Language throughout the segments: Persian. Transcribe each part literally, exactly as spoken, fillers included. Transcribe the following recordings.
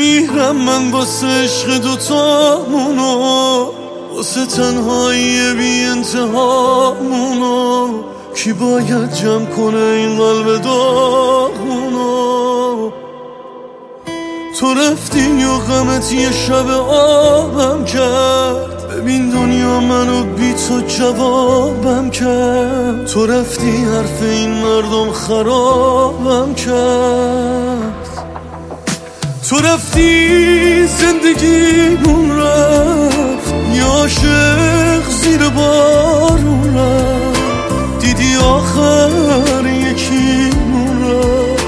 بمیرم من واسه عشق دوتامونو، واسه تنهایی بی انتهامونو. کی باید جمع کنه این قلب داغونو؟ تو رفتی و غمت یه شب آبم کرد، ببین دنیا منو بی تو جوابم کرد. تو رفتی حرف این مردم خرابم کرد. تو رفتی زندگیمون رفت، یا عاشق زیر بارون رفت. دیدی آخر یکیمون رفت،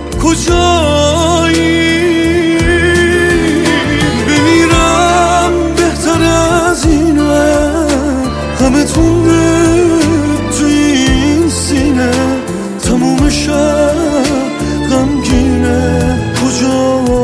کجایی؟ بمیرم بهتر از اینه، همه تونه توی این سینه. تموم شب غمگینه، کجایی؟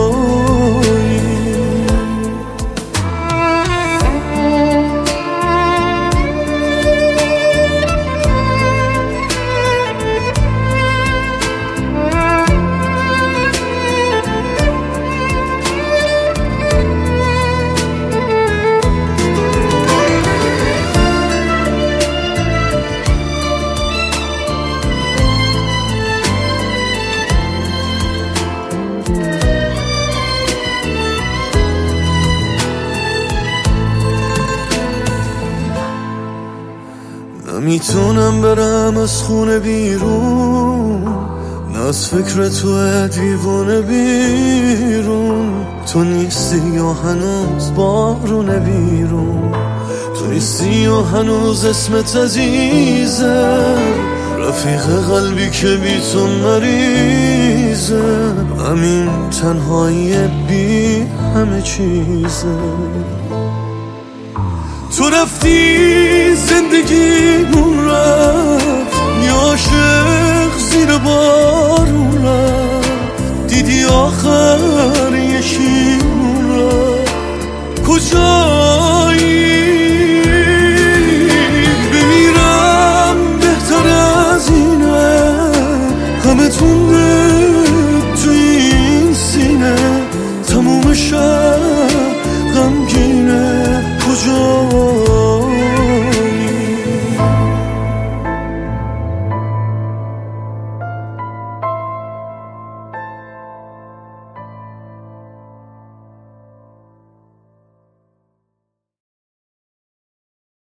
نمیتونم برم از خونه بیرون، نه از فکر تو دیوونه بیرون. تو نیستی یا هنوز بارونه بیرون، تو نیستی یا هنوز اسمت عزیزه. رفیق قلبی که بی تو مریضه، همین تنهایی بی همه چیزه. تو رفتی زندگیمون رفت، یا عاشق زیر بارون رفت. دیدی آخر یکیمون رفت، کجا؟